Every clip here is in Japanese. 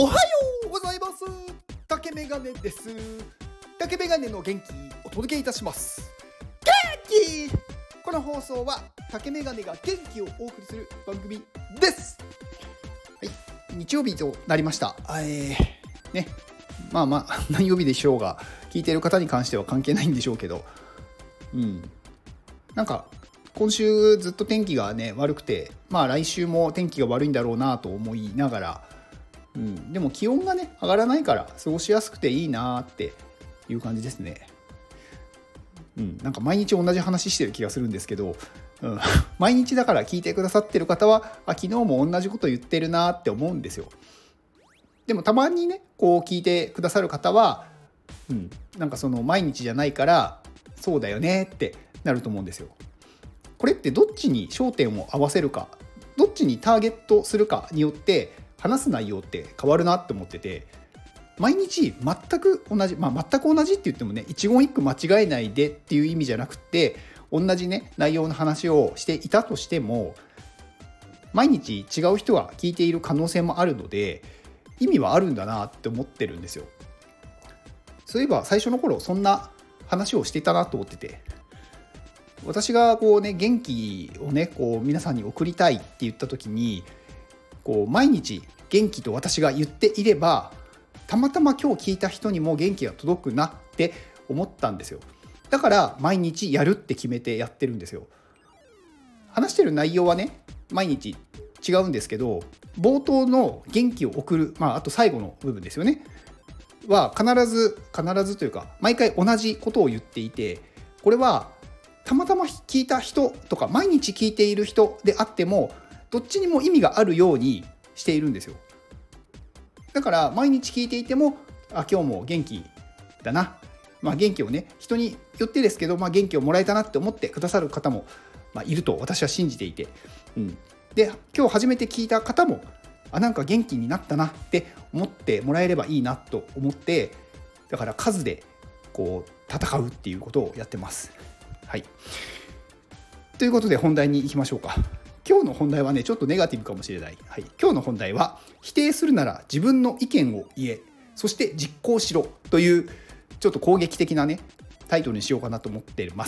おはようございます。竹メガネです。竹メガネの元気お届けいたします。元気。この放送は竹メガネが元気をお送りする番組です。はい、日曜日となりました。ね、まあ何曜日でしょうが、聞いている方に関しては関係ないんでしょうけど、なんか今週ずっと天気がね悪くて、来週も天気が悪いんだろうなと思いながら、でも気温がね上がらないから過ごしやすくていいなっていう感じですね。なんか毎日同じ話してる気がするんですけど、毎日だから聞いてくださってる方は昨日も同じこと言ってるなって思うんですよ。でもたまにねこう聞いてくださる方は、なんかその毎日じゃないからそうだよねってなると思うんですよ。これってどっちに焦点を合わせるか、どっちにターゲットするかによって話す内容って変わるなって思ってて、毎日全く同じ、全く同じって言ってもね、一言一句間違えないでっていう意味じゃなくて、同じね内容の話をしていたとしても、毎日違う人が聞いている可能性もあるので、意味はあるんだなって思ってるんですよ。そういえば最初の頃そんな話をしていたなと思ってて、私がこうね元気をねこう皆さんに送りたいって言った時に、こう毎日元気と私が言っていれば、たまたま今日聞いた人にも元気が届くなって思ったんですよ。だから毎日やるって決めてやってるんですよ。話してる内容はね毎日違うんですけど、冒頭の元気を送る、あと最後の部分ですよねは必ずというか毎回同じことを言っていて、これはたまたま聞いた人とか毎日聞いている人であってもどっちにも意味があるようにしているんですよ。だから毎日聞いていても今日も元気だな、元気をね人によってですけど、元気をもらえたなって思ってくださる方も、いると私は信じていて、で今日初めて聞いた方もなんか元気になったなって思ってもらえればいいなと思って、だから数でこう戦うっていうことをやってます。はい。ということで本題に行きましょうか。今日の本題はねちょっとネガティブかもしれない。今日の本題は否定するなら自分の意見を言え、そして実行しろというちょっと攻撃的なねタイトルにしようかなと思っています。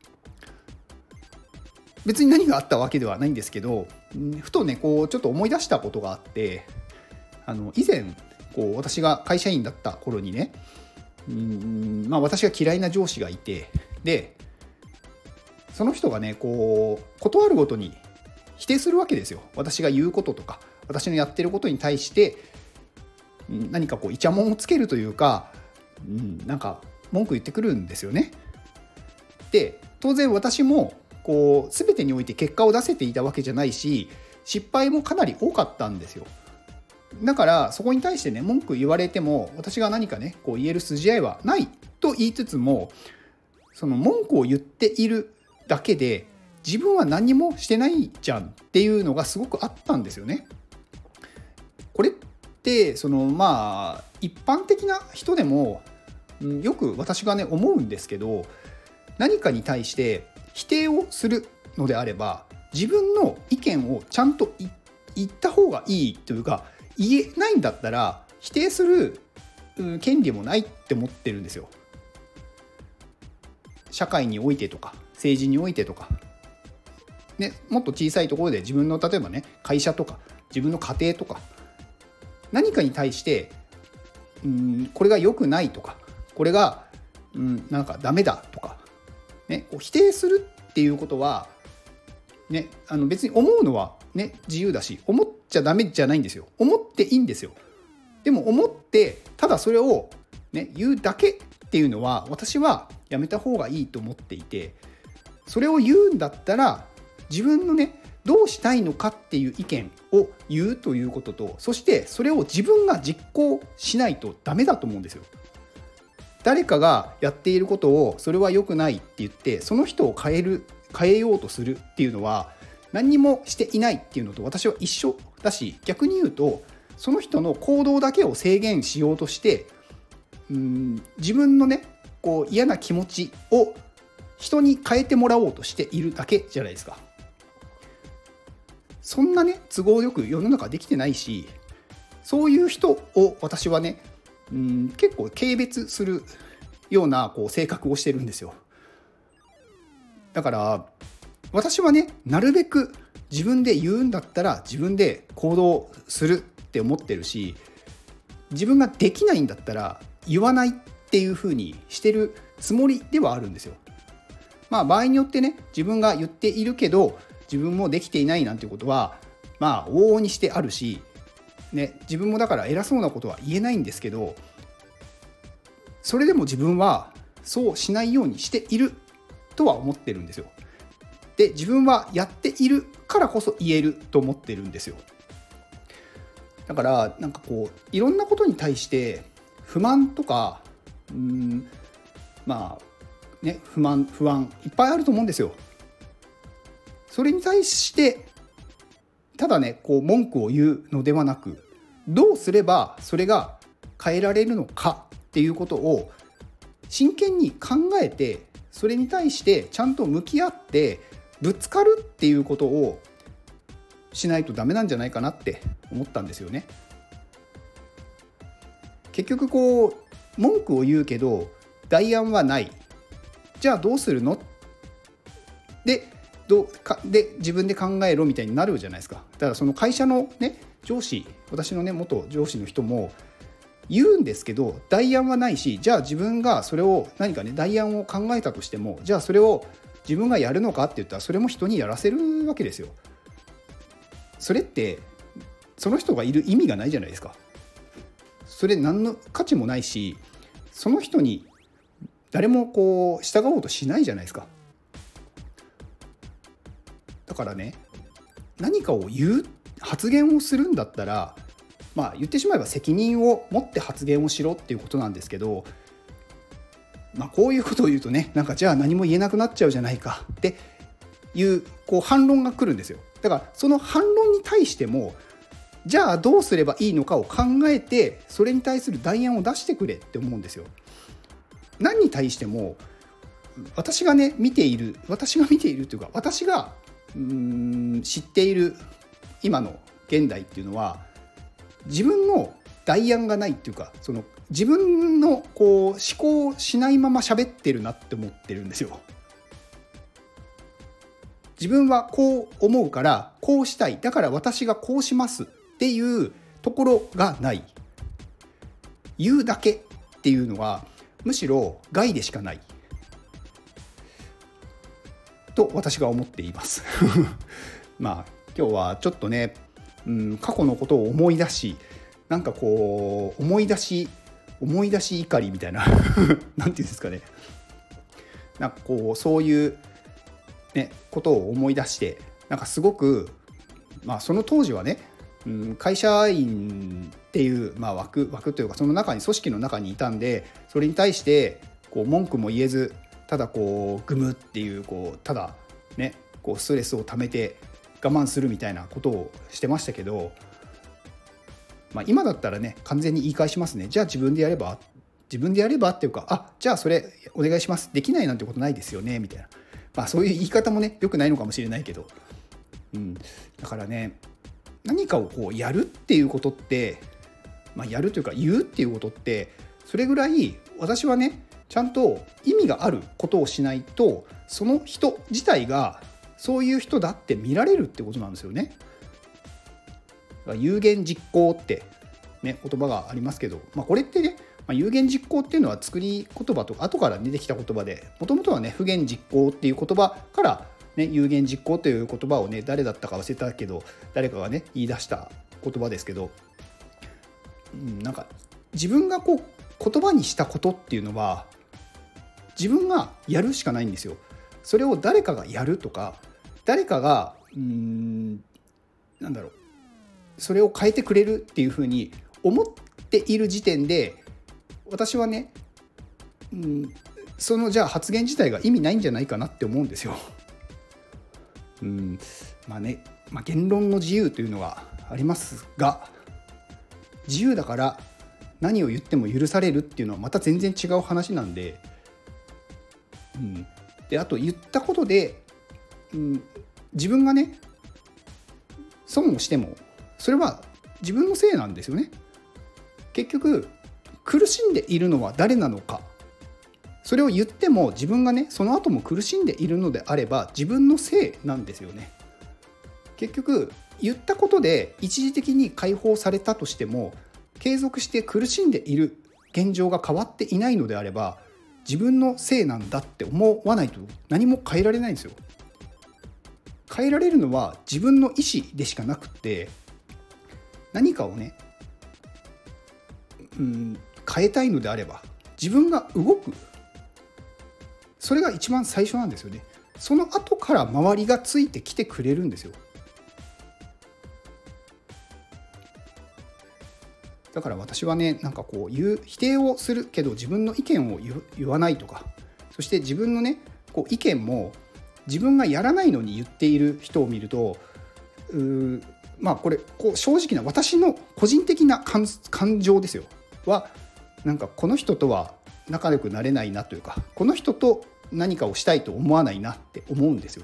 別に何があったわけではないんですけど、ふとねこうちょっと思い出したことがあって、以前こう私が会社員だった頃にね、私が嫌いな上司がいて、でその人がねこう断るごとに否定するわけですよ。私が言うこととか私のやってることに対して何かこうイチャモンをつけるというか、なんか文句言ってくるんですよね。で当然私もこう全てにおいて結果を出せていたわけじゃないし、失敗もかなり多かったんですよ。だからそこに対してね文句言われても私が何かねこう言える筋合いはないと言いつつも、その文句を言っているだけで自分は何もしてないじゃんっていうのがすごくあったんですよね。これってその一般的な人でもよく私がね思うんですけど、何かに対して否定をするのであれば自分の意見をちゃんと言った方がいいというか、言えないんだったら否定する権利もないって思ってるんですよ。社会においてとか政治においてとか、もっと小さいところで自分の例えばね会社とか自分の家庭とか、何かに対してこれが良くないとかこれがなんかダメだとか、こう否定するっていうことは、別に思うのは、自由だし思っちゃダメじゃないんですよ。思っていいんですよ。でも思ってただそれを、言うだけっていうのは私はやめた方がいいと思っていて、それを言うんだったら自分のどうしたいのかっていう意見を言うということと、そしてそれを自分が実行しないとダメだと思うんですよ。誰かがやっていることをそれは良くないって言ってその人を変えようとするっていうのは何にもしていないっていうのと私は一緒だし、逆に言うとその人の行動だけを制限しようとして自分のこう嫌な気持ちを人に変えてもらおうとしているだけじゃないですか。そんな都合よく世の中できてないし、 そういう人を私はね、結構軽蔑するような性格をしてるんですよ。だから私はね、なるべく自分で言うんだったら自分で行動するって思ってるし、自分ができないんだったら言わないっていう風にしてるつもりではあるんですよ。場合によってね、自分が言っているけど自分もできていないなんていうことは往々にしてあるし、自分もだから偉そうなことは言えないんですけど、それでも自分はそうしないようにしているとは思ってるんですよ。で、自分はやっているからこそ言えると思ってるんですよ。だからいろんなことに対して不満とか不安いっぱいあると思うんですよ。それに対してただね文句を言うのではなく、どうすればそれが変えられるのかっていうことを真剣に考えて、それに対してちゃんと向き合ってぶつかるっていうことをしないとダメなんじゃないかなって思ったんですよね。結局文句を言うけど代案はない。じゃあどうするので自分で考えろみたいになるじゃないですか。だからその会社のね上司、私のね元上司の人も言うんですけど代案はないし、じゃあ自分がそれを何かね代案を考えたとしても、じゃあそれを自分がやるのかって言ったらそれも人にやらせるわけですよ。それってその人がいる意味がないじゃないですか。それ何の価値もないし、その人に誰も従おうとしないじゃないですか。だからね、何かを発言をするんだったら言ってしまえば責任を持って発言をしろっていうことなんですけど、こういうことを言うとね、じゃあ何も言えなくなっちゃうじゃないかっていう反論が来るんですよ。だからその反論に対しても、じゃあどうすればいいのかを考えてそれに対する代案を出してくれって思うんですよ。何に対しても私が見ているというか、私が知っている今の現代っていうのは自分の代案がないっていうか、その自分の思考しないまま喋ってるなって思ってるんですよ。自分はこう思うからこうしたい、だから私がこうしますっていうところがない。言うだけっていうのはむしろ害でしかないと私が思っています今日はちょっとね、過去のことを思い出し、思い出し怒りみたいななんていうんですかね、そういうことを思い出して、すごくその当時はね、会社員っていう枠というか、その中に組織の中にいたんで、それに対して文句も言えず、ただグムっていうただねストレスを溜めて我慢するみたいなことをしてましたけど、今だったらね完全に言い返しますね。じゃあ自分でやればっていうか、じゃあそれお願いします、できないなんてことないですよねみたいな、そういう言い方もね良くないのかもしれないけど、だからね、何かをやるっていうことって、やるというか言うっていうことって、それぐらい私はねちゃんと意味があることをしないと、その人自体がそういう人だって見られるってことなんですよね。有言実行ってね言葉がありますけど、これってね、有言実行っていうのは作り言葉とか後から出てきた言葉で、もともとはね不言実行っていう言葉から有言実行という言葉をね、誰だったか忘れたけど誰かがね言い出した言葉ですけど、自分が言葉にしたことっていうのは自分がやるしかないんですよ。それを誰かがやるとか、誰かがそれを変えてくれるっていうふうに思っている時点で、私はね、そのじゃあ発言自体が意味ないんじゃないかなって思うんですよ。言論の自由というのがありますが、自由だから何を言っても許されるっていうのはまた全然違う話なんで、であと言ったことで、自分がね損をしてもそれは自分のせいなんですよね。結局苦しんでいるのは誰なのか、それを言っても自分がねその後も苦しんでいるのであれば自分のせいなんですよね。結局言ったことで一時的に解放されたとしても、継続して苦しんでいる現状が変わっていないのであれば、自分のせいなんだって思わないと何も変えられないんですよ。変えられるのは自分の意思でしかなくて、何かをね、変えたいのであれば自分が動く、それが一番最初なんですよね。その後から周りがついてきてくれるんですよ。だから私はね、なんかこう否定をするけど自分の意見を言わないとか、そして自分のねこう意見も自分がやらないのに言っている人を見ると、これこう正直な私の個人的な感情ですよは、なんかこの人とは仲良くなれないなというか、この人と何かをしたいと思わないなって思うんですよ。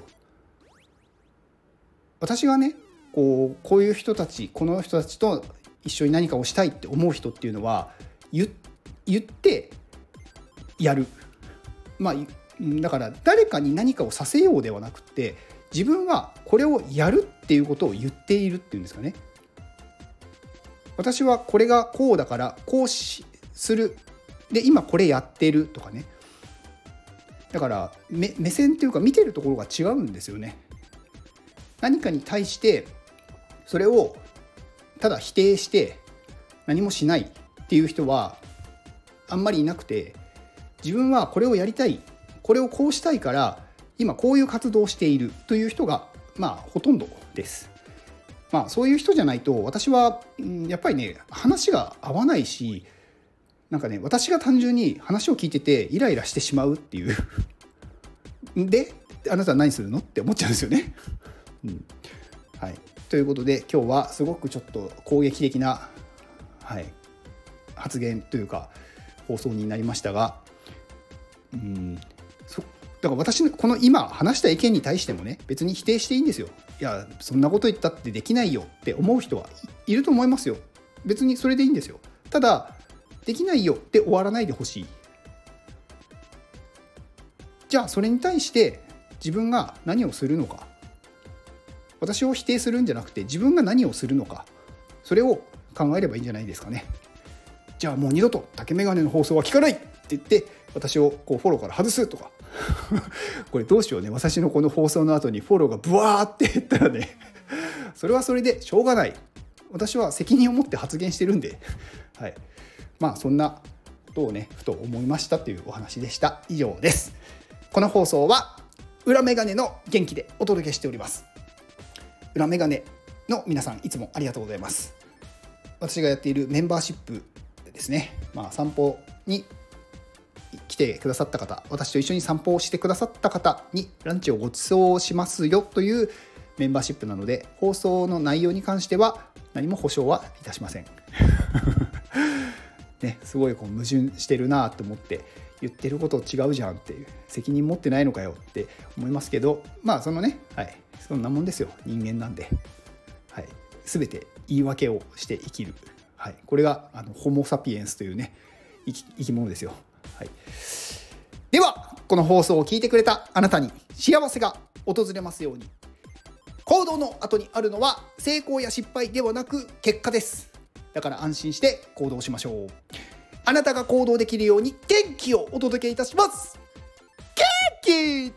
私がねこういう人たち、この人たちと一緒に何かをしたいって思う人っていうのは言ってやる、だから誰かに何かをさせようではなくて、自分はこれをやるっていうことを言っているっていうんですかね。私はこれがこうだからこうする、で今これやってるとかね。だから目線っていうか見てるところが違うんですよね。何かに対してそれをただ否定して何もしないっていう人はあんまりいなくて、自分はこれをやりたい、これをこうしたいから今こういう活動をしているという人がほとんどです。そういう人じゃないと私はやっぱりね話が合わないし、なんかね私が単純に話を聞いててイライラしてしまうっていうで、あなたは何するのって思っちゃうんですよね。はい、ということで今日はすごくちょっと攻撃的な、発言というか放送になりましたが、だから私のこの今話した意見に対してもね別に否定していいんですよ。いやそんなこと言ったってできないよって思う人はいると思いますよ。別にそれでいいんですよ。ただできないよって終わらないでほしい。じゃあそれに対して自分が何をするのか、私を否定するんじゃなくて自分が何をするのか、それを考えればいいんじゃないですかね。じゃあもう二度と竹メガネの放送は聞かないって言って私をこうフォローから外すとかこれどうしようね、私のこの放送の後にフォローがブワーって減ったらねそれはそれでしょうがない。私は責任を持って発言してるんで、そんなことをねふと思いましたというお話でした。以上です。この放送は裏メガネの元気でお届けしております。裏メガネの皆さんいつもありがとうございます。私がやっているメンバーシップですね、散歩に来てくださった方、私と一緒に散歩をしてくださった方にランチをご馳走しますよというメンバーシップなので、放送の内容に関しては何も保証はいたしませんね、すごい矛盾してるなと思って、言ってること違うじゃんっていう、責任持ってないのかよって思いますけど、そのね、そんなもんですよ、人間なんで、全て言い訳をして生きる、これがホモ・サピエンスというね生き物ですよ。ではこの放送を聞いてくれたあなたに幸せが訪れますように。行動の後にあるのは成功や失敗ではなく結果です。だから安心して行動しましょう。あなたが行動できるように元気をお届けいたします。元気